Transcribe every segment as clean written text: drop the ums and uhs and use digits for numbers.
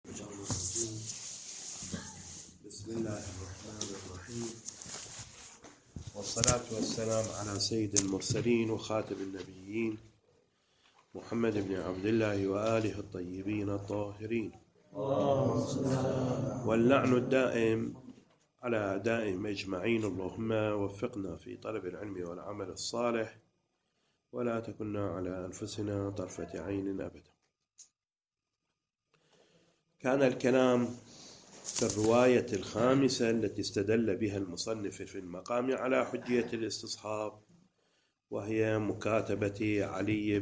بسم الله الرحمن الرحيم، والصلاة والسلام على سيد المرسلين وخاتم النبيين محمد بن عبد الله وآله الطيبين الطاهرين، واللعن الدائم على أعدائهم أجمعين. اللهم وفقنا في طلب العلم والعمل الصالح، ولا تكلنا على أنفسنا طرفة عين أبدا. كان الكلام في الرواية الخامسة التي استدل بها المصنف في المقام على حجية الاستصحاب، وهي مكاتبة علي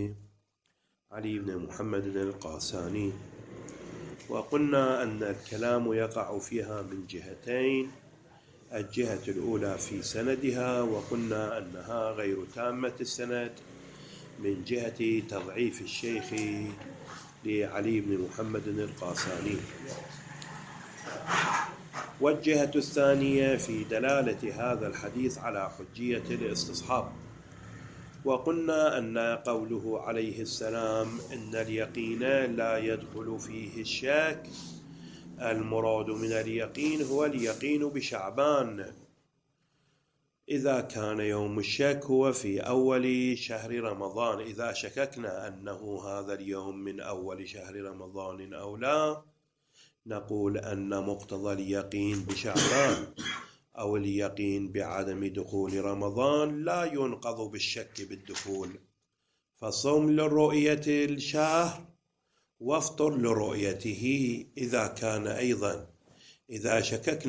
بن محمد القاساني. وقلنا أن الكلام يقع فيها من جهتين: الجهة الأولى في سندها، وقلنا أنها غير تامة السند من جهة تضعيف الشيخ لعلي بن محمد القاساني، والجهة الثانية في دلالة هذا الحديث على حجية الاستصحاب. وقلنا أن قوله عليه السلام إن اليقين لا يدخل فيه الشك، المراد من اليقين هو اليقين بشعبان، إذا كان يوم الشك هو في أول شهر رمضان. إذا شككنا أنه هذا اليوم من أول شهر رمضان أو لا، نقول أن مقتضى اليقين بشعبان أو اليقين بعدم دخول رمضان لا ينقض بالشك بالدخول، فصوم لرؤية الشهر وافطر لرؤيته. إذا كان أيضا إذا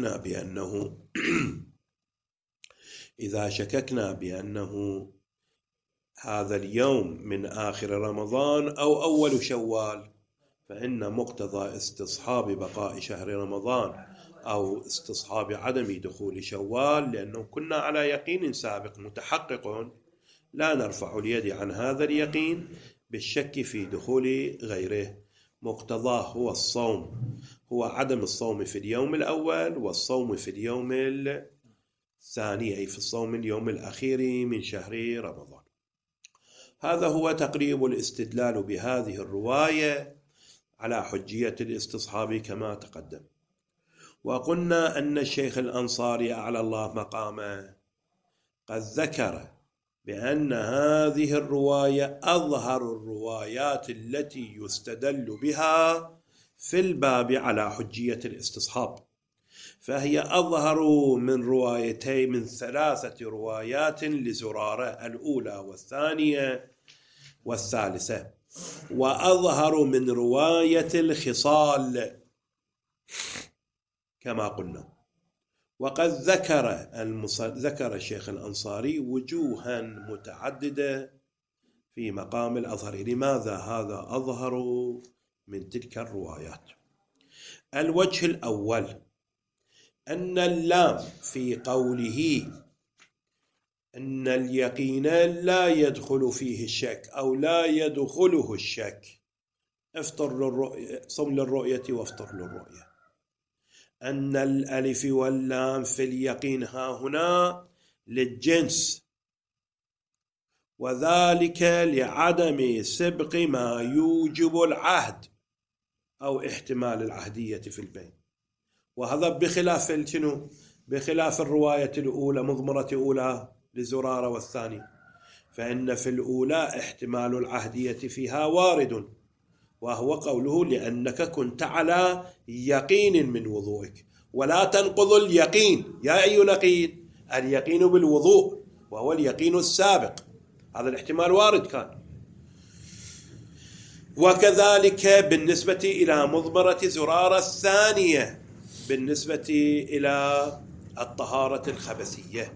شككنا بأنه هذا اليوم من آخر رمضان أو أول شوال، فإن مقتضى استصحاب بقاء شهر رمضان أو استصحاب عدم دخول شوال، لأنه كنا على يقين سابق متحقق، لا نرفع اليد عن هذا اليقين بالشك في دخول غيره. مقتضاه هو الصوم، هو عدم الصوم في اليوم الأول والصوم في اليوم الثاني، أي في الصوم اليوم الأخير من شهر رمضان. هذا هو تقريب الاستدلال بهذه الرواية على حجية الاستصحاب كما تقدم. وقلنا أن الشيخ الأنصاري أعلى الله مقامه قد ذكر بأن هذه الرواية أظهر الروايات التي يستدل بها في الباب على حجية الاستصحاب، فهي أظهر من ثلاثة روايات لزرارة، الأولى والثانية والثالثة، وأظهر من رواية الخصال كما قلنا. وقد ذكر الشيخ الأنصاري وجوها متعددة في مقام الأظهر. لماذا هذا أظهر من تلك الروايات؟ الوجه الأول أن اللام في قوله أن اليقين لا يدخل فيه الشك أو لا يدخله الشك، صم للرؤية وافطر للرؤية، أن الألف واللام في اليقين هنا للجنس، وذلك لعدم سبق ما يوجب العهد أو احتمال العهدية في البين. وهذا بخلاف الرواية الأولى مضمرة أولى لزرارة والثاني، فإن في الأولى احتمال العهدية فيها وارد، وهو قوله لأنك كنت على يقين من وضوئك، ولا تنقض اليقين. يا أي يقين؟ اليقين بالوضوء، وهو اليقين السابق، هذا الاحتمال وارد كان. وكذلك بالنسبة إلى مضمرة زرارة الثانية بالنسبة إلى الطهارة الخبثية.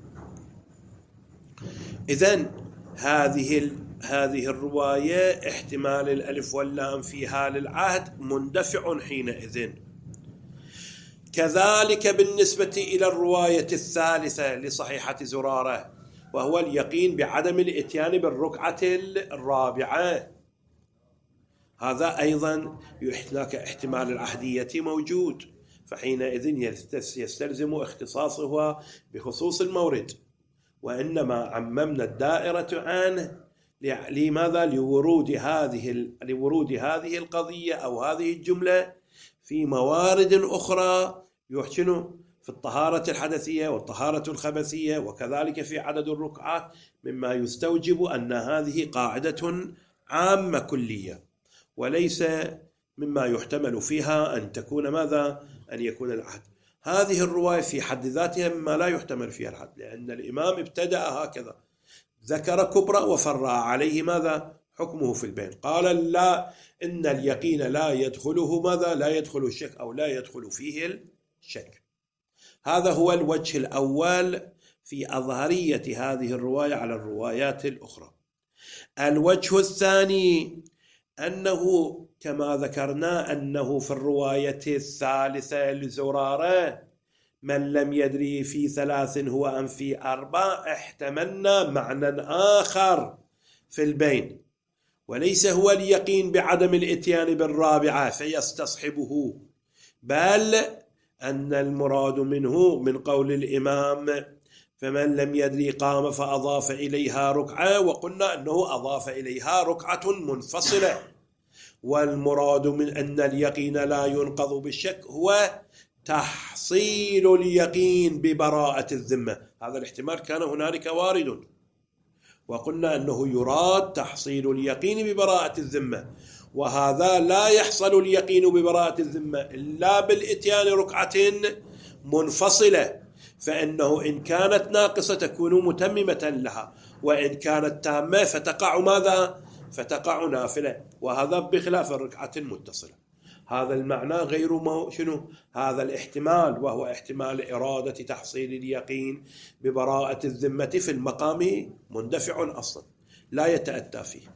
إذن هذه الرواية احتمال الألف واللام فيها للعهد مندفع حينئذ. كذلك بالنسبة إلى الرواية الثالثة لصحيحة زرارة، وهو اليقين بعدم الإتيان بالركعة الرابعة، هذا أيضا هناك احتمال العهدية موجود، فحينئذ يستلزم اختصاصها بخصوص المورد، وإنما عممنا الدائرة عنه لماذا؟ لورود هذه القضية أو هذه الجملة في موارد أخرى يحسن في الطهارة الحدثية والطهارة الخبثية، وكذلك في عدد الركعات، مما يستوجب أن هذه قاعدة عامة كلية، وليس مما يحتمل فيها أن تكون ماذا؟ أن يكون العهد. هذه الرواية في حد ذاتها مما لا يحتمل فيها الحد، لأن الإمام ابتدأ هكذا، ذكر كبرى وفرع عليه ماذا؟ حكمه في البين. قال لا، إن اليقين لا يدخله ماذا؟ لا يدخل الشك أو لا يدخل فيه الشك. هذا هو الوجه الأول في أظهرية هذه الرواية على الروايات الأخرى. الوجه الثاني أنه كما ذكرنا أنه في الرواية الثالثة لزرارة من لم يدري في 3 هو أم في 4، احتملنا معنى آخر في البين، وليس هو اليقين بعدم الاتيان بالرابعة فيستصحبه، بل أن المراد منه من قول الإمام فمن لم يدري قام فأضاف إليها ركعة، وقلنا أنه أضاف إليها ركعة منفصلة. والمراد من أن اليقين لا ينقض بالشك هو تحصيل اليقين ببراءة الذمة. هذا الاحتمال كان هنالك وارد، وقلنا أنه يراد تحصيل اليقين ببراءة الذمة، وهذا لا يحصل اليقين ببراءة الذمة إلا بالإتيان ركعة منفصلة، فإنه إن كانت ناقصة تكون متممة لها، وإن كانت تامة فتقع ماذا؟ فتقع نافلة، وهذا بخلاف الركعة المتصلة. هذا المعنى غير شنو؟ هذا الاحتمال، وهو احتمال إرادة تحصيل اليقين ببراءة الذمة في المقام مندفع أصلا لا يتأتى فيه.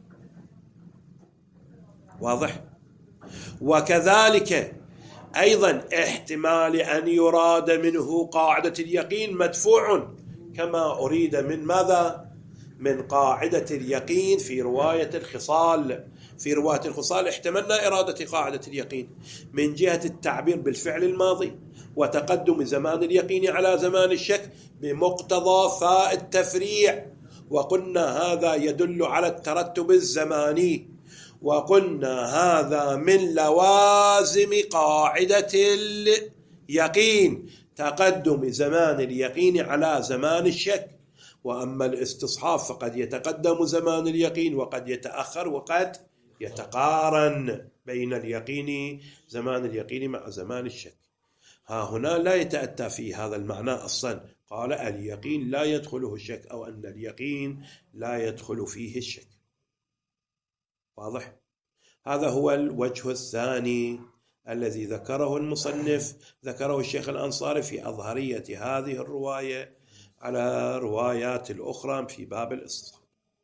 واضح؟ وكذلك أيضا احتمال أن يراد منه قاعدة اليقين مدفوع، كما أريد من ماذا؟ من قاعدة اليقين في رواية الخصال. في رواية الخصال احتملنا إرادة قاعدة اليقين من جهة التعبير بالفعل الماضي وتقدم زمان اليقين على زمان الشك بمقتضى فاء التفريع، وقلنا هذا يدل على الترتب الزماني، وقلنا هذا من لوازم قاعدة اليقين تقدم زمان اليقين على زمان الشك. وأما الاستصحاب فقد يتقدم زمان اليقين وقد يتأخر وقد يتقارن بين اليقين زمان اليقين مع زمان الشك. ها هنا لا يتأتى في هذا المعنى أصلا، قال اليقين لا يدخله الشك، أو أن اليقين لا يدخل فيه الشك. واضح؟ هذا هو الوجه الثاني الذي ذكره المصنف، ذكره الشيخ الأنصاري في أظهرية هذه الرواية على روايات الأخرى في باب الاستصحاب.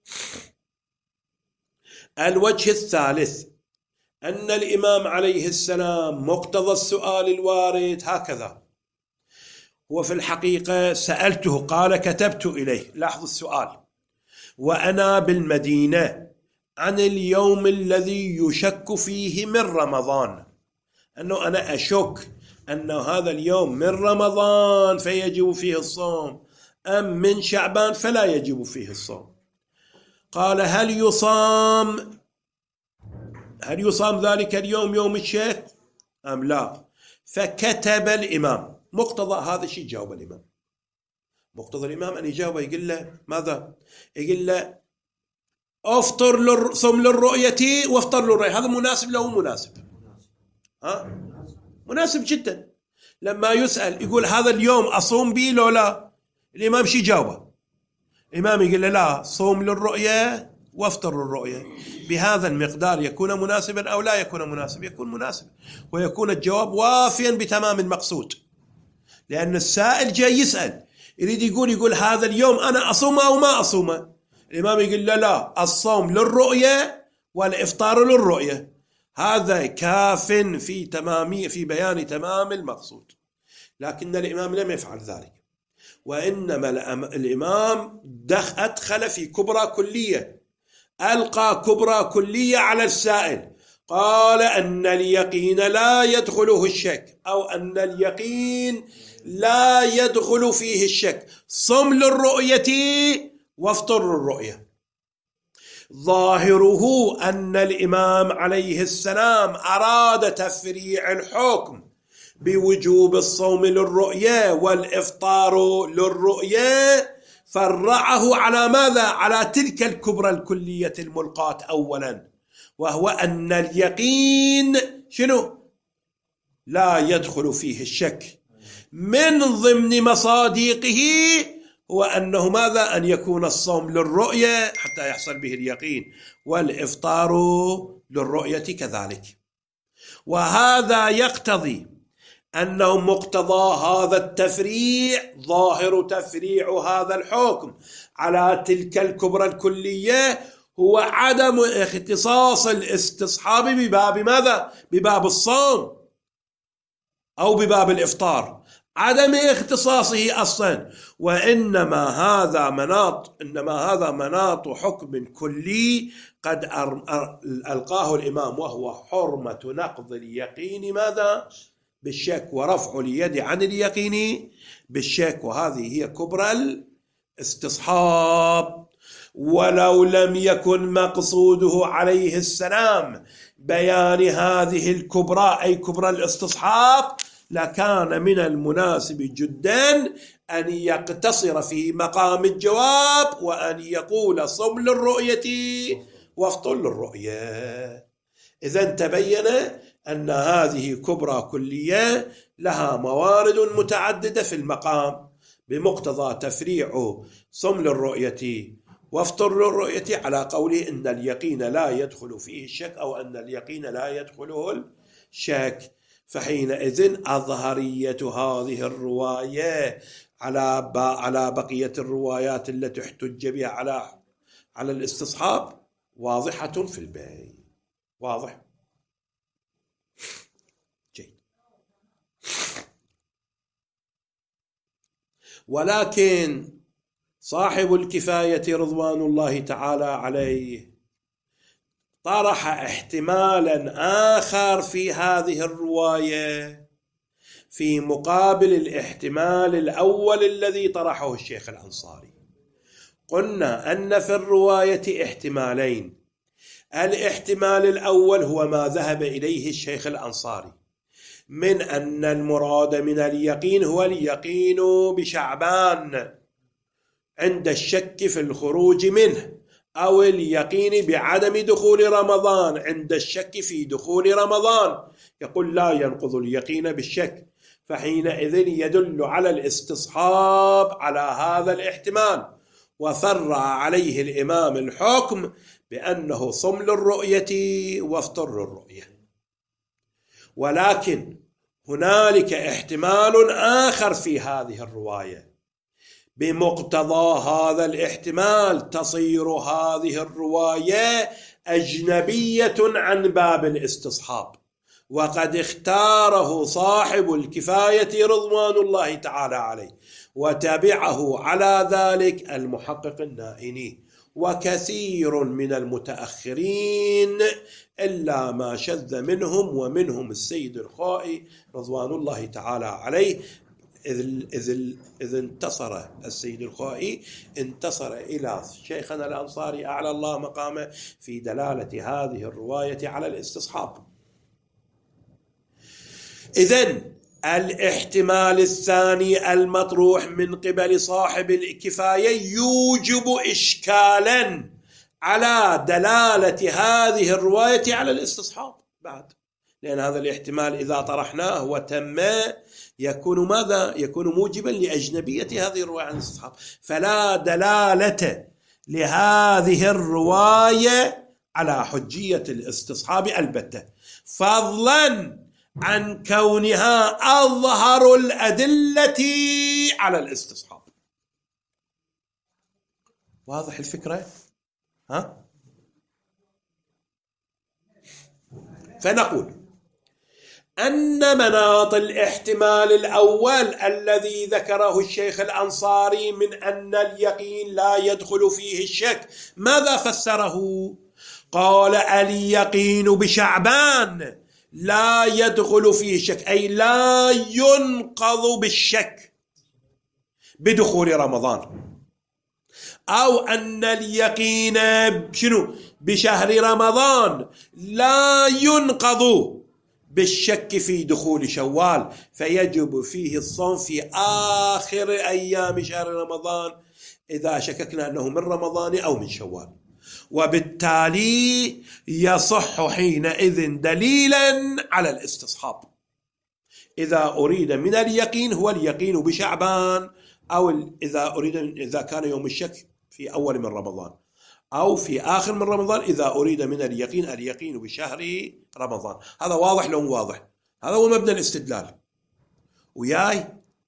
الوجه الثالث أن الإمام عليه السلام مقتضى السؤال الوارد هكذا، هو في الحقيقة سألته قال كتبت إليه، لاحظوا السؤال، وأنا بالمدينة عن اليوم الذي يشك فيه من رمضان، أنه أنا أشك أن هذا اليوم من رمضان فيجب فيه الصوم أم من شعبان فلا يجب فيه الصوم. قال هل يصام ذلك اليوم يوم الشك أم لا؟ فكتب الإمام. مقتضى هذا الشيء جاوب الإمام، مقتضى الإمام أن يجاوب، يقول له ماذا؟ يقول له صم للرؤية وافطر للرؤية. هذا مناسب له؟ مناسب، مناسب جدا. لما يسأل يقول هذا اليوم أصوم به لو لا، الإمام شي جاوبه؟ الإمام يقول له لا، صوم للرؤية وافطر للرؤية. بهذا المقدار يكون مناسبا أو لا يكون مناسب؟ يكون مناسب، ويكون الجواب وافيا بتمام المقصود، لأن السائل جاي يسأل يريد يقول هذا اليوم أنا أصوم أو ما أصوم. الإمام يقول له لا، الصوم للرؤية والإفطار للرؤية. هذا كاف في بيان تمام المقصود، لكن الإمام لم يفعل ذلك، وإنما الإمام أدخل في كبرى كلية، ألقى كبرى كلية على السائل، قال أن اليقين لا يدخله الشك، أو أن اليقين لا يدخل فيه الشك، صم للرؤية وافطر للرؤية. ظاهره أن الإمام عليه السلام أراد تفريع الحكم بوجوب الصوم للرؤية والإفطار للرؤية، فرعه على ماذا؟ على تلك الكبرى الكلية الملقاة أولا، وهو أن اليقين شنو؟ لا يدخل فيه الشك. من ضمن مصادقه هو أنه ماذا؟ أن يكون الصوم للرؤية حتى يحصل به اليقين، والإفطار للرؤية كذلك. وهذا يقتضي أنه مقتضى هذا التفريع، ظاهر تفريع هذا الحكم على تلك الكبرى الكلية، هو عدم اختصاص الاستصحاب بباب ماذا؟ بباب الصوم أو بباب الإفطار، عدم اختصاصه أصلا. وإنما هذا مناط حكم كلي قد ألقاه الإمام، وهو حرمة نقض اليقين ماذا؟ بالشك، ورفع اليد عن اليقين بالشك، وهذه هي كبرى الاستصحاب. ولو لم يكن مقصوده عليه السلام بيان هذه الكبرى أي كبرى الاستصحاب، لكان من المناسب جدا أن يقتصر في مقام الجواب وأن يقول صم للرؤية وافطر للرؤية. إذا تبين أن هذه كبرى كلية لها موارد متعددة في المقام، بمقتضى تفريع صم للرؤية وافطر للرؤية على قوله إن اليقين لا يدخل فيه الشك، أو أن اليقين لا يدخله الشك. فحينئذ أظهرية هذه الرواية على بقية الروايات التي احتج بها على الاستصحاب واضحة في البين. واضح؟ جيد. ولكن صاحب الكفاية رضوان الله تعالى عليه طرح احتمالا آخر في هذه الرواية في مقابل الاحتمال الأول الذي طرحه الشيخ الأنصاري. قلنا أن في الرواية احتمالين. الاحتمال الأول هو ما ذهب إليه الشيخ الأنصاري من أن المراد من اليقين هو اليقين بشعبان عند الشك في الخروج منه، أو اليقين بعدم دخول رمضان عند الشك في دخول رمضان. يقول لا ينقض اليقين بالشك، فحينئذ يدل على الاستصحاب على هذا الاحتمال، وفرع عليه الإمام الحكم بأنه صم للرؤية وافطر للرؤية. ولكن هنالك احتمال آخر في هذه الرواية، بمقتضى هذا الاحتمال تصير هذه الرواية أجنبية عن باب الاستصحاب، وقد اختاره صاحب الكفاية رضوان الله تعالى عليه، وتبعه على ذلك المحقق النائني وكثير من المتأخرين، إلا ما شذ منهم، ومنهم السيد الخائي رضوان الله تعالى عليه. إذ انتصر السيد الخائي انتصر إلى شيخنا الأنصاري أعلى الله مقامه في دلالة هذه الرواية على الاستصحاب. إذن الاحتمال الثاني المطروح من قبل صاحب الكفاية يوجب إشكالا على دلالة هذه الرواية على الاستصحاب بعد، لأن هذا الاحتمال إذا طرحناه وتم يكون ماذا؟ يكون موجبا لأجنبية هذه الرواية عن الاستصحاب، فلا دلالة لهذه الرواية على حجية الاستصحاب البتة، فضلا عن كونها أظهر الأدلة على الاستصحاب. واضح الفكرة؟ فنقول أن مناط الاحتمال الأول الذي ذكره الشيخ الأنصاري من أن اليقين لا يدخل فيه الشك، ماذا فسره؟ قال اليقين بشعبان لا يدخل فيه الشك، أي لا ينقض بالشك بدخول رمضان. أو أن اليقين شنو بشهر رمضان لا ينقض بالشك في دخول شوال، فيجب فيه الصوم في آخر أيام شهر رمضان إذا شككنا أنه من رمضان أو من شوال، وبالتالي يصح حينئذ دليلا على الاستصحاب إذا أريد من اليقين هو اليقين بشعبان، أو إذا كان يوم الشك في أول من رمضان، أو في آخر من رمضان إذا أريد من اليقين بشهر رمضان. هذا واضح لو واضح؟ هذا هو مبنى الاستدلال وياي.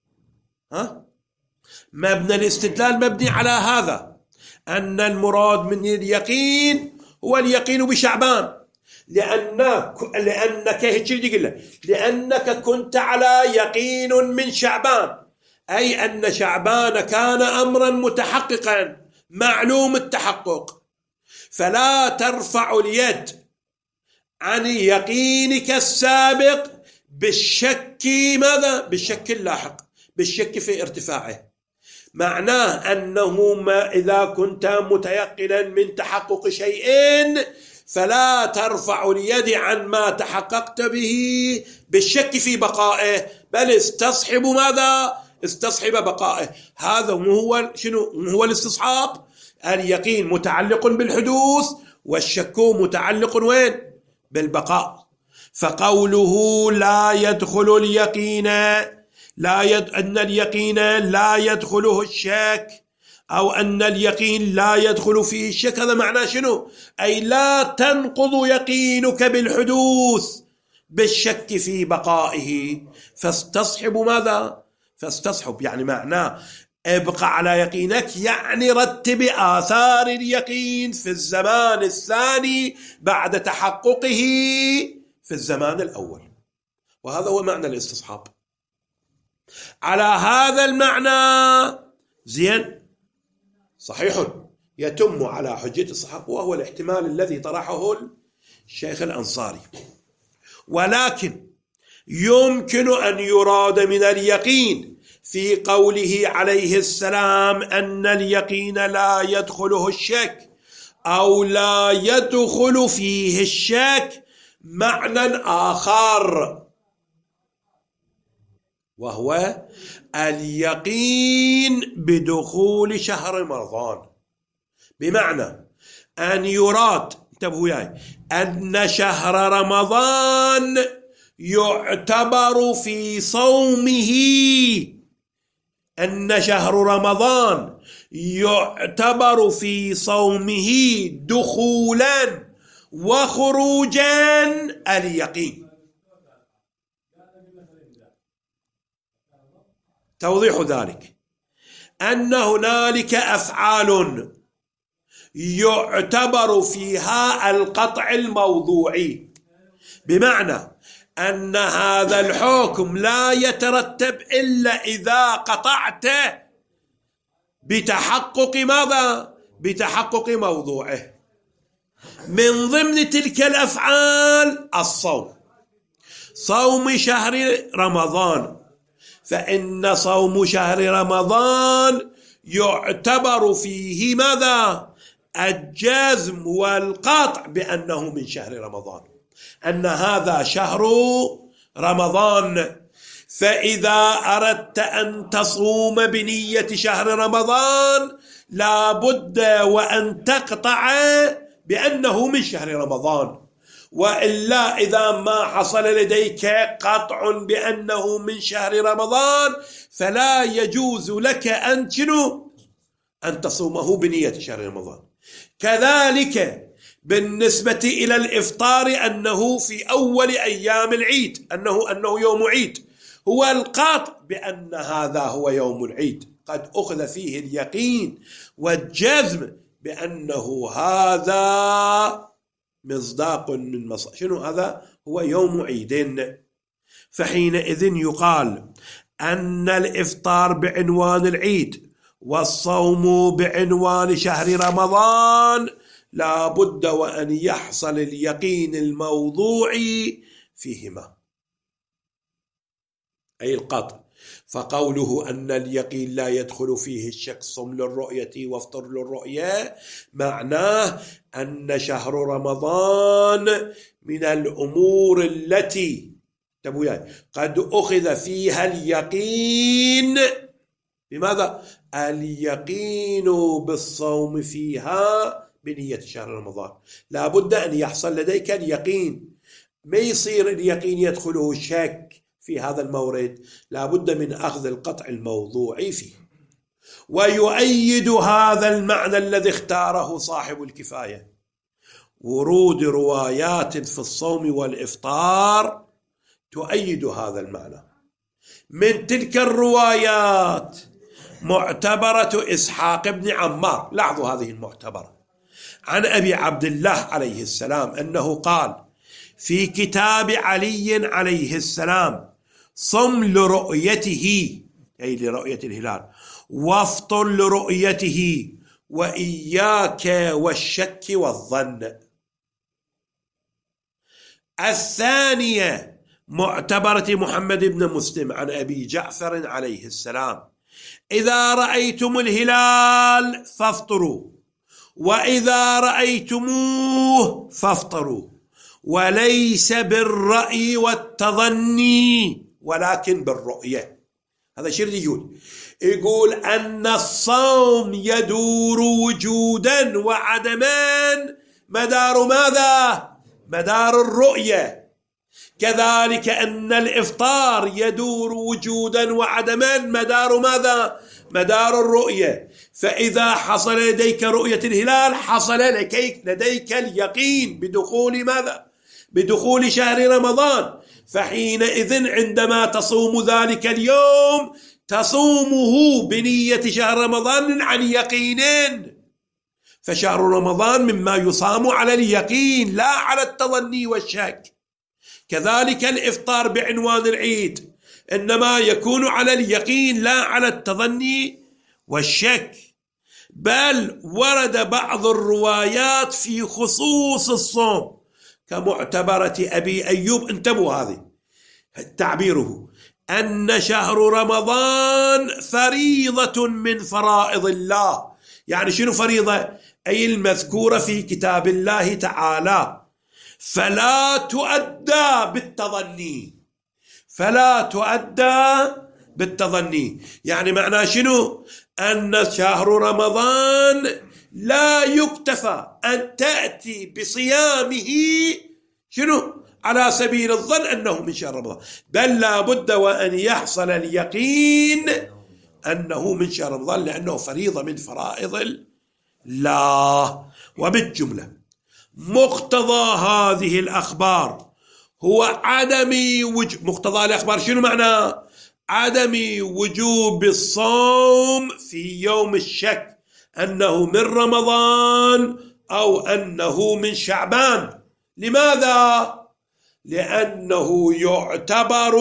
مبنى الاستدلال مبني على هذا، أن المراد من اليقين هو اليقين بشعبان، لأنك كنت على يقين من شعبان، أي أن شعبان كان أمرا متحققا معلوم التحقق، فلا ترفع اليد عن يقينك السابق بالشك. ماذا؟ بالشك اللاحق، بالشك في ارتفاعه. معناه أنه إذا كنت متيقنا من تحقق شيء فلا ترفع اليد عن ما تحققت به بالشك في بقائه، بل استصحب ماذا؟ استصحب بقائه. هذا هو شنو هو الاستصحاب؟ اليقين متعلق بالحدوث والشك متعلق وين؟ بالبقاء. فقوله لا يدخل اليقين أن اليقين لا يدخله الشك، أو أن اليقين لا يدخل فيه الشك، هذا معناه شنو؟ أي لا تنقض يقينك بالحدوث بالشك في بقائه، فاستصحب ماذا؟ فاستصحب يعني معناه ابقى على يقينك، يعني رتب آثار اليقين في الزمان الثاني بعد تحققه في الزمان الأول، وهذا هو معنى الاستصحاب. على هذا المعنى زين صحيح يتم على حجة الصحابة، وهو الاحتمال الذي طرحه الشيخ الأنصاري. ولكن يمكن أن يراد من اليقين في قوله عليه السلام أن اليقين لا يدخله الشك أو لا يدخل فيه الشك معنى آخر، وهو اليقين بدخول شهر رمضان. بمعنى أن يراد، انتبهوا وياي، أن شهر رمضان يعتبر في صومه، أن شهر رمضان يعتبر في صومه دخولا وخروجا اليقين. توضيح ذلك أن هنالك أفعال يعتبر فيها القطع الموضوعي، بمعنى أن هذا الحكم لا يترتب إلا إذا قطعت بتحقق ماذا؟ بتحقق موضوعه. من ضمن تلك الأفعال الصوم، صوم شهر رمضان، فإن صوم شهر رمضان يعتبر فيه ماذا؟ الجزم والقطع بأنه من شهر رمضان، أن هذا شهر رمضان. فإذا أردت أن تصوم بنية شهر رمضان لا بد وأن تقطع بأنه من شهر رمضان، وإلا إذا ما حصل لديك قطع بأنه من شهر رمضان فلا يجوز لك أن تصومه بنية شهر رمضان. كذلك بالنسبة إلى الإفطار، أنه في أول أيام العيد، أنه يوم عيد، هو القطع بأن هذا هو يوم العيد، قد أخذ فيه اليقين والجزم بأنه هذا مصداق من شنو هذا هو يوم عيد. فحينئذ يقال أن الإفطار بعنوان العيد والصوم بعنوان شهر رمضان لا بد وأن يحصل اليقين الموضوعي فيهما، أي القطع. فقوله أن اليقين لا يدخل فيه الشك صم للرؤية وافطر للرؤية معناه أن شهر رمضان من الأمور التي قد أخذ فيها اليقين. بماذا؟ اليقين بالصوم فيها بنية شهر رمضان. لا بد أن يحصل لديك اليقين، ما يصير اليقين يدخله الشك في هذا المورد، لا بد من أخذ القطع الموضوعي فيه. ويؤيد هذا المعنى الذي اختاره صاحب الكفاية ورود روايات في الصوم والإفطار تؤيد هذا المعنى. من تلك الروايات معتبرة إسحاق بن عمار، لاحظوا هذه المعتبرة، عن أبي عبد الله عليه السلام أنه قال في كتاب علي عليه السلام: صم لرؤيته، أي لرؤية الهلال، وافطر لرؤيته، وإياك والشك والظن. الثانية معتبرة محمد بن مسلم عن أبي جعفر عليه السلام: إذا رأيتم الهلال فافطروا، وإذا رأيتموه فافطروا، وليس بالرأي والتظني ولكن بالرؤية. هذا شيء يقول أن الصوم يدور وجودا وعدما مدار ماذا؟ مدار الرؤية. كذلك أن الإفطار يدور وجودا وعدما مدار ماذا؟ مدار الرؤية. فإذا حصل لديك رؤية الهلال حصل لديك اليقين بدخول ماذا؟ بدخول شهر رمضان. فحينئذ عندما تصوم ذلك اليوم تصومه بنية شهر رمضان عن يقين. فشهر رمضان مما يصام على اليقين لا على التظني والشك. كذلك الإفطار بعنوان العيد إنما يكون على اليقين لا على التظني والشك. بل ورد بعض الروايات في خصوص الصوم كمعتبرة أبي أيوب، انتبهوا هذه تعبيره، أن شهر رمضان فريضة من فرائض الله. يعني شنو فريضة؟ أي المذكورة في كتاب الله تعالى، فلا تؤدى بالتظني، فلا تؤدى بالتظني. يعني معناه شنو؟ أن شهر رمضان لا يكتفى أن تأتي بصيامه شنو على سبيل الظن أنه من شهر رمضان، بل لا بد وأن يحصل اليقين أنه من شهر رمضان، لأنه فريضة من فرائض الله. وبالجملة مقتضى هذه الأخبار هو مقتضى الأخبار شنو معنى؟ عدم وجوب الصوم في يوم الشك أنه من رمضان أو أنه من شعبان. لماذا؟ لأنه يعتبر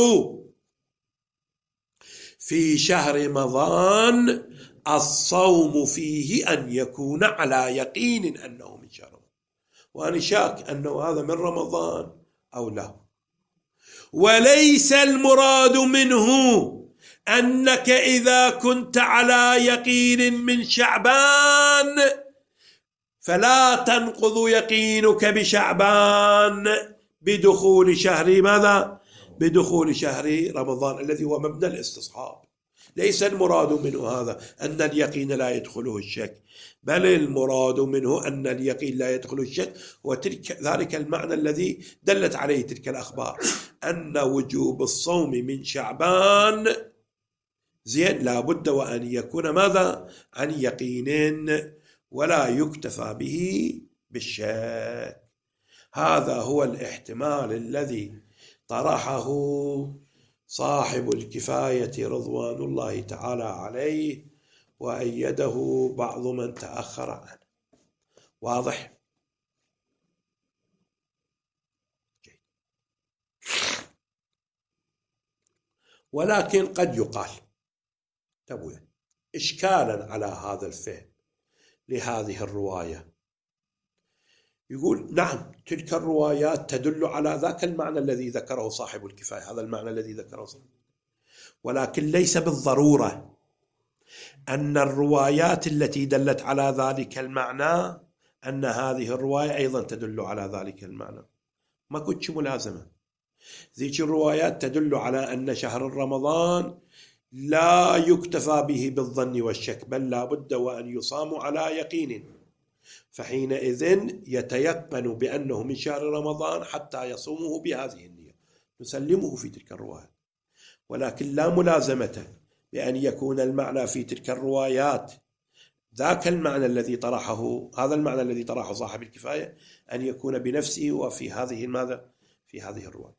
في شهر رمضان الصوم فيه أن يكون على يقين أنه من شهر رمضان، وأنا شاك أنه هذا من رمضان أو لا. وليس المراد منه أنك إذا كنت على يقين من شعبان فلا تنقض يقينك بشعبان بدخول شهر ماذا؟ بدخول شهر رمضان الذي هو مبنى الاستصحاب. ليس المراد منه هذا أن اليقين لا يدخله الشك، بل المراد منه أن اليقين لا يدخل الشك، ذلك المعنى الذي دلت عليه تلك الأخبار، أن وجوب الصوم من شعبان زين لا بد وأن يكون ماذا؟ عن يقين، ولا يكتفى به بالشك. هذا هو الاحتمال الذي طرحه صاحب الكفاية رضوان الله تعالى عليه، وأيده بعض من تأخر عنه. واضح؟ ولكن قد يقال إشكالا على هذا الفهم لهذه الرواية، يقول نعم تلك الروايات تدل على ذاك المعنى الذي ذكره صاحب الكفاية، هذا المعنى الذي ذكره صاحب، ولكن ليس بالضرورة أن الروايات التي دلت على ذلك المعنى أن هذه الرواية أيضا تدل على ذلك المعنى. ما كنتش ملازمة. ذيك الروايات تدل على أن شهر رمضان لا يكتفى به بالظن والشك، بل لا بد وأن يصام على يقين، فحينئذ يتيقن بأنه من شهر رمضان حتى يصومه بهذه النية، نسلمه في تلك الروايات. ولكن لا ملازمة بأن يكون المعنى في تلك الروايات ذاك المعنى الذي طرحه، هذا المعنى الذي طرحه صاحب الكفاية، أن يكون بنفسه وفي هذه ماذا؟ في هذه الرواية.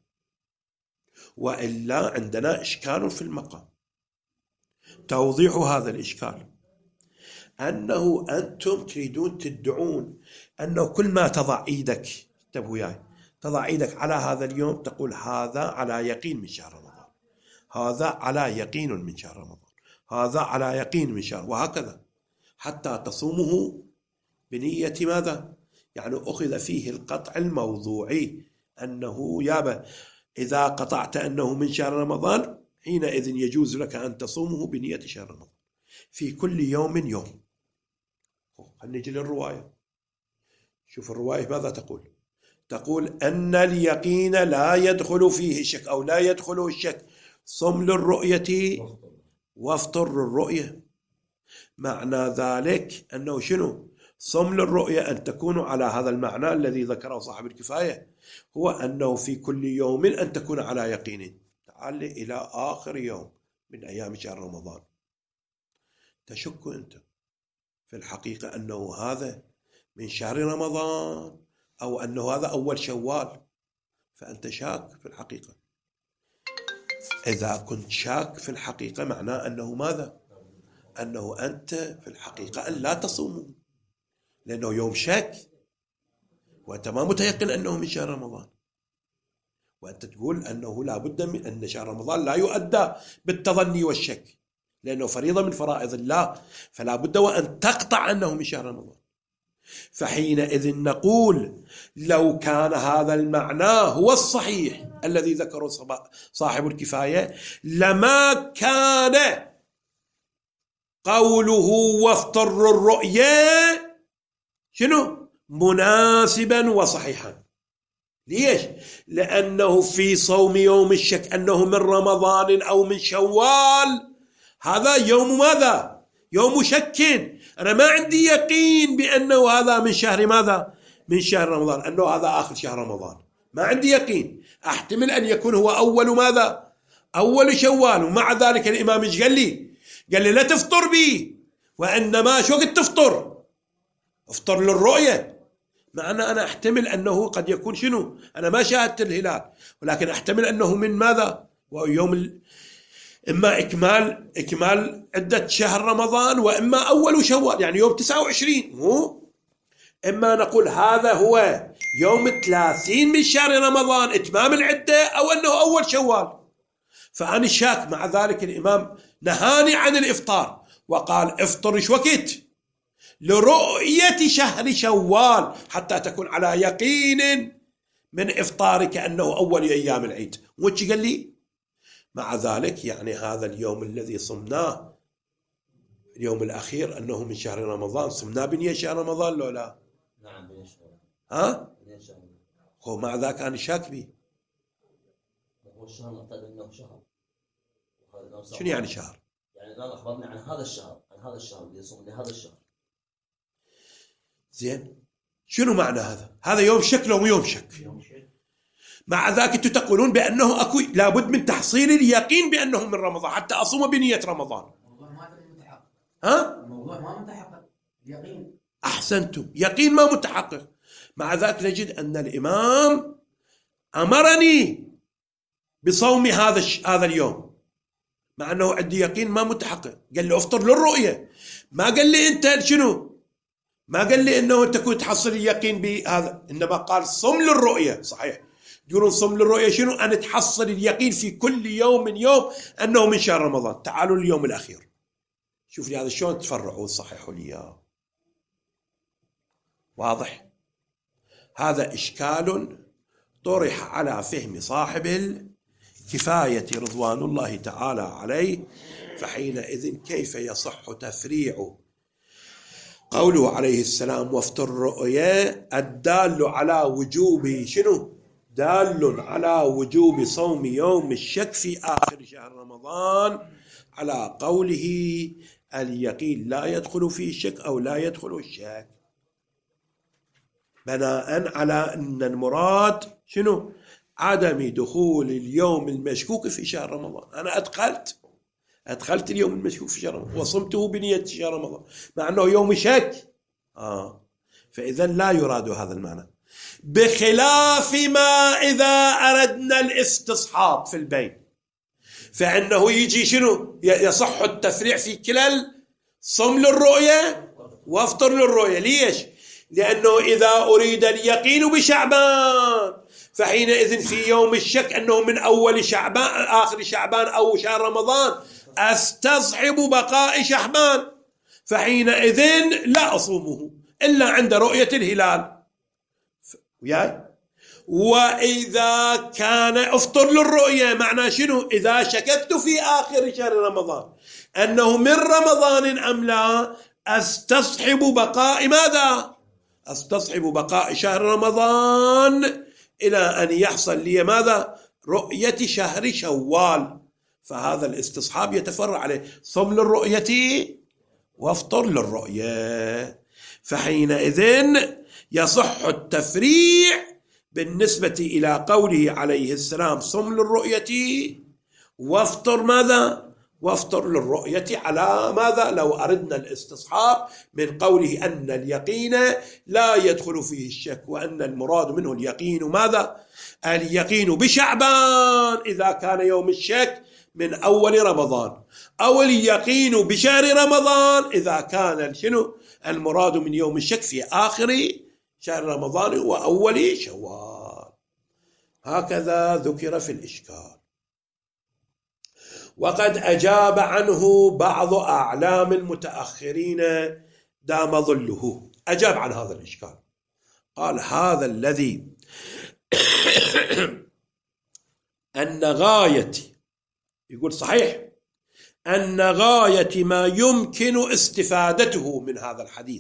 وإلا عندنا إشكال في المقام. توضيح هذا الإشكال أنه أنتم تريدون تدعون أنه كل ما تضع إيدك، انتبهوا وياي، تضع إيدك على هذا اليوم تقول هذا على يقين من شهر رمضان، هذا على يقين من شهر رمضان، هذا على يقين من شهر، وهكذا حتى تصومه بنية ماذا؟ يعني أخذ فيه القطع الموضوعي، أنه يابا إذا قطعت أنه من شهر رمضان حينئذ يجوز لك أن تصومه بنية شهر رمضان في كل يوم يوم. نجي للرواية. شوف الرواية ماذا تقول؟ تقول أن اليقين لا يدخل فيه الشك أو لا يدخله الشك، صم للرؤية وافطر للرؤية. معنى ذلك أنه شنو؟ صم للرؤية أن تكون على هذا المعنى الذي ذكره صاحب الكفاية، هو أنه في كل يوم أن تكون على يقين. تعال إلى آخر يوم من أيام شهر رمضان، تشك أنت في الحقيقة أنه هذا من شهر رمضان أو أنه هذا أول شوال، فأنت شاك في الحقيقة. إذا كنت شاك في الحقيقة معناه أنه ماذا؟ أنه أنت في الحقيقة أن لا تصوم، لأنه يوم شك وأنت ما متيقن أنه من شهر رمضان، وأنت تقول أنه لا بد من أن شهر رمضان لا يؤدى بالتظني والشك، لأنه فريضة من فرائض الله، فلا بد وأن تقطع أنه من شهر رمضان. فحينئذ نقول لو كان هذا المعنى هو الصحيح الذي ذكره صاحب الكفاية لما كان قوله وافطر الرؤيا شنو؟ مناسبا وصحيحا. ليش؟ لأنه في صوم يوم الشك أنه من رمضان أو من شوال، هذا يوم ماذا؟ يوم شك. أنا ما عندي يقين بأنه هذا من شهر ماذا؟ من شهر رمضان، أنه هذا آخر شهر رمضان، ما عندي يقين. أحتمل أن يكون هو أول ماذا؟ أول شوال. ومع ذلك الإمام إيش قال لي؟ قال لي لا تفطر بي، وإنما شو وقت تفطر؟ افطر للرؤية. معنى أنا أحتمل أنه قد يكون شنو؟ أنا ما شاهدت الهلال، ولكن أحتمل أنه من ماذا؟ ويوم إما إكمال عدة شهر رمضان، وإما أول شوال يعني يوم 29. إما نقول هذا هو يوم 30 من شهر رمضان إتمام العدة، أو أنه أول شوال. فأنا شاك. مع ذلك الإمام نهاني عن الإفطار وقال افطر إيش وقت؟ لرؤية شهر شوال حتى تكون على يقين من إفطارك أنه أول أيام العيد. وش قال لي؟ مع ذلك يعني هذا اليوم الذي صمناه اليوم الأخير أنه من شهر رمضان، صمناه بنية شهر رمضان لو لا؟ نعم بنية شهر. ها؟ بنية شهر. هو مع ذاك أنا شاك به. هو الشهر نعتقد أنه شهر. شنو يعني شهر؟ يعني الآن أخبرنا عن هذا الشهر، عن هذا الشهر اللي يصوم لهذا الشهر. زين، شنو معنى هذا؟ هذا يوم شك لو يوم شك؟ يوم شك. مع ذاك أنتم تقولون بأنه أكو لابد من تحصيل اليقين بأنه من رمضان حتى أصوم بنية رمضان. الموضوع ما متحقق. ها؟ الموضوع ما متحقق. يقين. أحسنتم، يقين ما متحقق. مع ذلك نجد أن الإمام أمرني بصوم هذا اليوم، مع أنه عندي يقين ما متحقق. قال لي أفطر للرؤية، ما قال لي أنت شنو؟ ما قال لي أنه أنت كنت تحصل اليقين بهذا، إنما قال صم للرؤية. صحيح تقولون صم للرؤية شنو؟ أن تحصل اليقين في كل يوم من يوم أنه من شهر رمضان. تعالوا اليوم الأخير، شوف لي هذا شلون تفرعوا وتصححوا لي. واضح؟ هذا إشكال طرح على فهم صاحب كفاية رضوان الله تعالى عليه، فحينئذ كيف يصح تفريع قوله عليه السلام وافطر الرؤيا الدال على وجوب شنو؟ دال على وجوب صوم يوم الشك في آخر شهر رمضان، على قوله اليقين لا يدخل فيه الشك أو لا يدخل الشك، بناء على أن المراد شنو؟ عدم دخول اليوم المشكوك في شهر رمضان. أنا أدخلت اليوم المشكوك في شهر رمضان وصمته بنية شهر رمضان مع أنه يوم شك، فإذا لا يراد هذا المعنى، بخلاف ما إذا أردنا الاستصحاب في البين، فإنه يجي شنو؟ يصح التفريع في كلا صم للرؤية وافطر للرؤية. ليش؟ لأنه إذا أريد اليقين بشعبان فحينئذ في يوم الشك أنه من أول شعبان آخر شعبان أو شهر رمضان أستصحب بقاء شعبان، فحينئذ لا أصومه إلا عند رؤية الهلال. وإذا كان أفطر للرؤية معنى شنو؟ إذا شككت في آخر شهر رمضان أنه من رمضان أم لا أستصحب بقاء ماذا؟ أستصحب بقاء شهر رمضان إلى أن يحصل لي ماذا؟ رؤية شهر شوال. فهذا الاستصحاب يتفرع عليه صم للرؤية وافطر للرؤية، فحينئذ يصح التفريع بالنسبة إلى قوله عليه السلام صم للرؤية وافطر ماذا؟ وافطر للرؤية على ماذا؟ لو أردنا الاستصحاب من قوله أن اليقين لا يدخل فيه الشك، وأن المراد منه اليقين ماذا؟ اليقين بشعبان إذا كان يوم الشك من أول رمضان، أو اليقين بشهر رمضان إذا كان شنو؟ المراد من يوم الشك في آخر شهر رمضان وأول شوال. هكذا ذكر في الإشكال. وقد أجاب عنه بعض أعلام المتأخرين دام ظله، أجاب عن هذا الإشكال، قال هذا الذي أن غاية، يقول صحيح أن غاية ما يمكن استفادته من هذا الحديث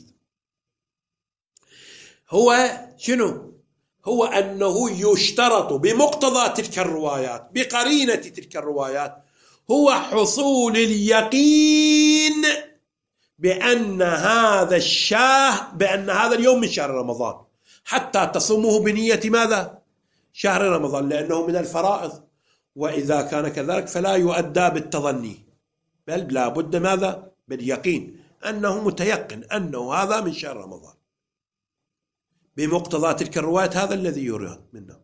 هو شنو؟ هو أنه يشترط بمقتضى تلك الروايات بقرينة تلك الروايات هو حصول اليقين بأن هذا اليوم من شهر رمضان حتى تصومه بنية ماذا؟ شهر رمضان، لأنه من الفرائض، وإذا كان كذلك فلا يؤدى بالتظني بل لا بد ماذا؟ باليقين، أنه متيقن أنه هذا من شهر رمضان بمقتضى تلك الروايات. هذا الذي يريد منا.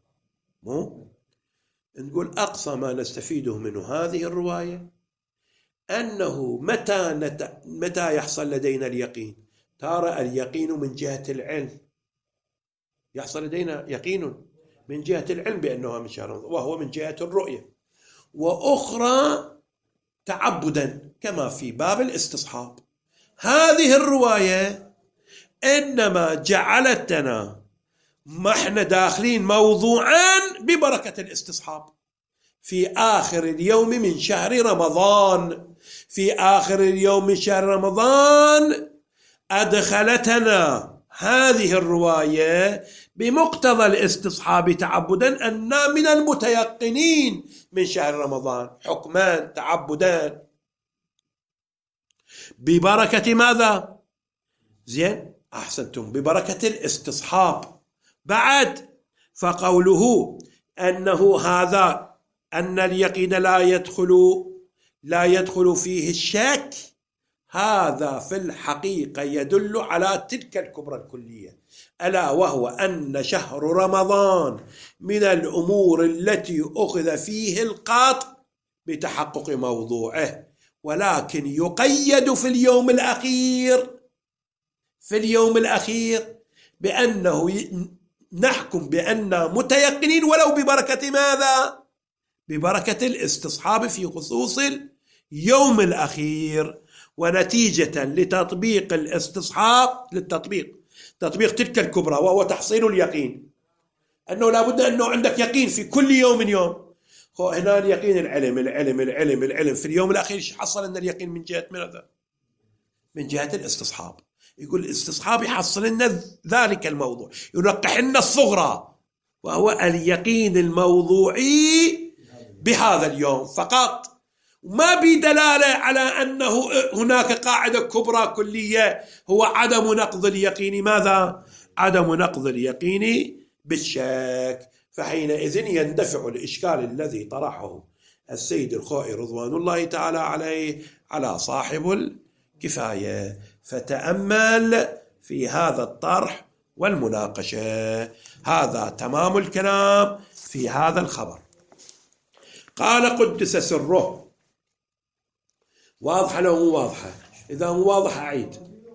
نقول أقصى ما نستفيده منه هذه الرواية أنه متى يحصل لدينا اليقين؟ ترى اليقين من جهة العلم، يحصل لدينا يقين من جهة العلم بأنه من شهر رمضان، وهو من جهة الرؤية، وأخرى تعبدا كما في باب الاستصحاب. هذه الرواية إنما جعلتنا ما احنا داخلين موضوعا ببركة الاستصحاب في آخر اليوم من شهر رمضان. في آخر اليوم من شهر رمضان أدخلتنا هذه الرواية بمقتضى الاستصحاب تعبدا أننا من المتيقنين من شهر رمضان حكمان تعبدان ببركة ماذا؟ زين أحسنتم، ببركة الاستصحاب. بعد فقوله أنه هذا أن اليقين لا يدخل فيه الشك، هذا في الحقيقة يدل على تلك الكبرى الكلية، ألا وهو أن شهر رمضان من الأمور التي أخذ فيه القاطع بتحقق موضوعه، ولكن يقيد في اليوم الأخير بأنه نحكم بأننا متيقنين ولو ببركة ماذا؟ ببركة الاستصحاب في خصوص اليوم الأخير. ونتيجة لتطبيق الاستصحاب تطبيق تلك الكبرى وهو تحصيل اليقين، أنه لا بد أنه عندك يقين في كل يوم هنا اليقين العلم في اليوم الأخير حصل أن اليقين من جهة ماذا؟ من جهة الاستصحاب. يقول الاستصحاب يحصل لنا ذلك الموضوع، ينقح لنا الصغرى، وهو اليقين الموضوعي بهذا اليوم فقط، ما بدلالة على أنه هناك قاعدة كبرى كلية هو عدم نقض اليقين. ماذا؟ عدم نقض اليقين بالشك. فحينئذ يندفع الإشكال الذي طرحه السيد الخوئي رضوان الله تعالى عليه على صاحب الكفاية. فتأمل في هذا الطرح والمناقشة. هذا تمام الكلام في هذا الخبر. قال قدس سره. واضحة لو مو واضحة؟ إذا مو واضحة أعيد.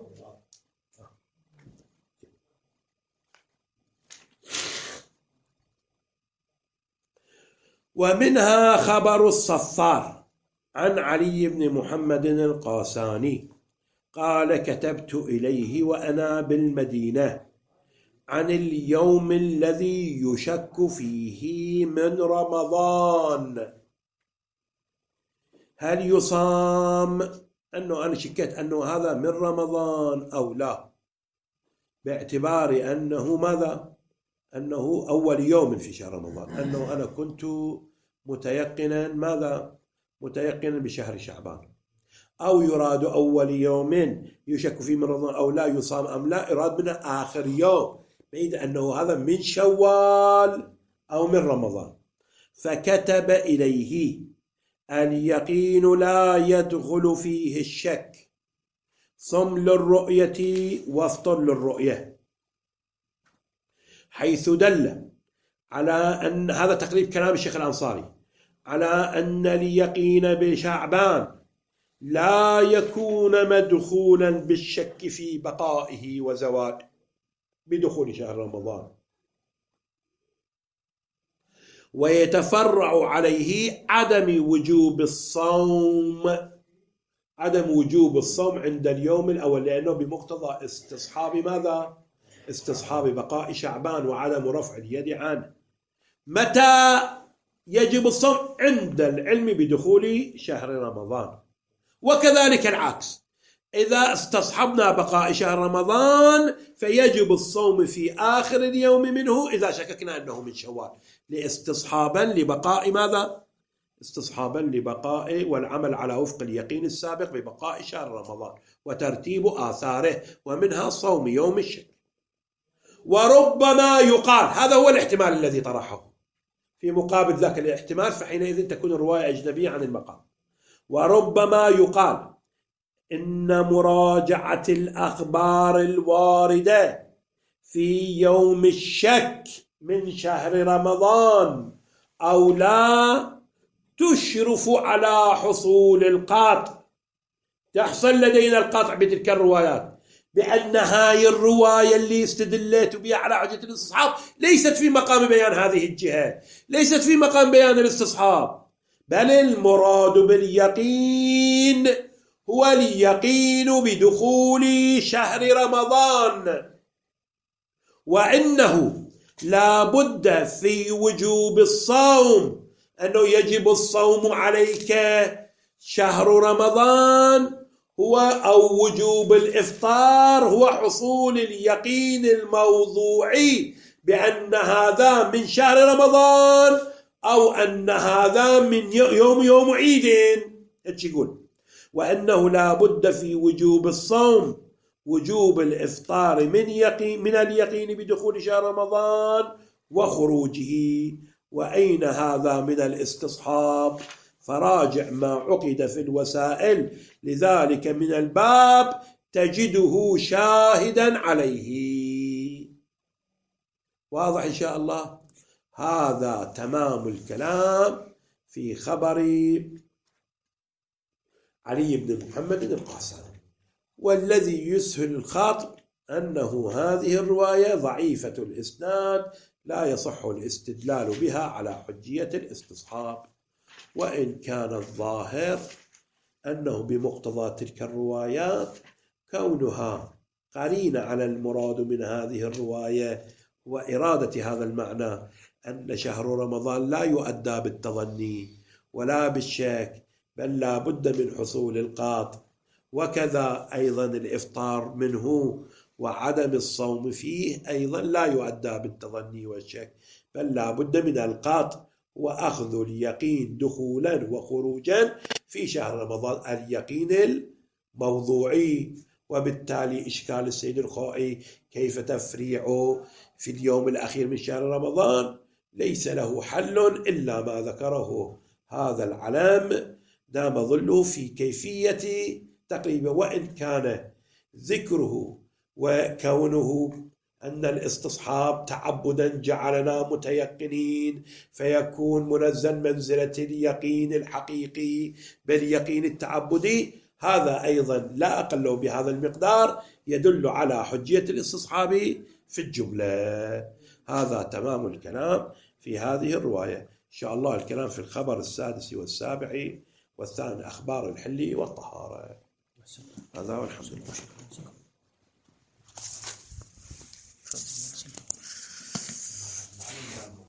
ومنها خبر الصفار عن علي بن محمد القاساني قال كتبت إليه وأنا بالمدينة عن اليوم الذي يشك فيه من رمضان هل يصام، أنه أنا شكيت أنه هذا من رمضان أو لا، باعتبار أنه ماذا؟ أنه أول يوم في شهر رمضان، أنه أنا كنت متيقنا ماذا؟ متيقنا بشهر شعبان، أو يراد أول يوم يشك فيه من رمضان أو لا يصام أم لا، يراد منه آخر يوم، بعيد أنه هذا من شوال أو من رمضان. فكتب إليه اليقين لا يدخل فيه الشك، صم للرؤية وافطر للرؤية، حيث دل على أن هذا تقريب كلام الشيخ الأنصاري على أن اليقين بشعبان لا يكون مدخولا بالشك في بقائه وزواله بدخول شهر رمضان، ويتفرع عليه عدم وجوب الصوم عند اليوم الأول، لأنه بمقتضى استصحاب ماذا؟ استصحاب بقاء شعبان وعدم رفع اليد عنه. متى يجب الصوم؟ عند العلم بدخول شهر رمضان. وكذلك العكس، إذا استصحبنا بقاء شهر رمضان فيجب الصوم في آخر اليوم منه إذا شككنا أنه من شوال، لاستصحابا لبقاء ماذا؟ استصحابا لبقاء والعمل على وفق اليقين السابق ببقاء شهر رمضان وترتيب آثاره، ومنها صوم يوم الشك. وربما يقال، هذا هو الاحتمال الذي طرحه في مقابل ذاك الاحتمال، فحينئذ تكون الرواية أجنبية عن المقام. وربما يقال إن مراجعة الأخبار الواردة في يوم الشك من شهر رمضان أو لا تشرف على حصول القاطع، تحصل لدينا القاطع بتلك الروايات، بأن هاي الرواية اللي استدلت بها على حجة الاستصحاب ليست في مقام بيان هذه الجهة، ليست في مقام بيان الاستصحاب، بل المراد باليقين هو اليقين بدخول شهر رمضان، وإنه لا بد في وجوب الصوم، أنه يجب الصوم عليك شهر رمضان هو أو وجوب الإفطار هو حصول اليقين الموضوعي بأن هذا من شهر رمضان أو أن هذا من يوم عيد. يقول وأنه لا بد في وجوب الصوم وجوب الإفطار من اليقين بدخول شهر رمضان وخروجه. وأين هذا من الاستصحاب؟ فراجع ما عقد في الوسائل لذلك من الباب تجده شاهدا عليه. واضح إن شاء الله؟ هذا تمام الكلام في خبر علي بن محمد القاساني. والذي يسهل الخاطر أنه هذه الرواية ضعيفة الإسناد لا يصح الاستدلال بها على حجية الاستصحاب، وإن كان الظاهر أنه بمقتضى تلك الروايات كونها قرينة على المراد من هذه الرواية وإرادة هذا المعنى أن شهر رمضان لا يؤدى بالتظني ولا بالشك، بل لا بد من حصول القاط، وكذا أيضا الإفطار منه وعدم الصوم فيه أيضا لا يؤدى بالتظني والشك، بل لا بد من القاط وأخذ اليقين دخولا وخروجا في شهر رمضان، اليقين الموضوعي. وبالتالي إشكال السيد الخوئي كيف تفريع في اليوم الأخير من شهر رمضان ليس له حل إلا ما ذكره هذا العلم دام ظله في كيفية تقريبا، وإن كان ذكره وكونه أن الاستصحاب تعبدا جعلنا متيقنين فيكون منزل منزلة اليقين الحقيقي باليقين التعبدي، هذا أيضا لا أقل بهذا المقدار يدل على حجية الاستصحاب في الجملة. هذا تمام الكلام في هذه الرواية. إن شاء الله الكلام في الخبر السادس والسابع والثاني أخبار الحل والطهارة. هذا والحمد لله.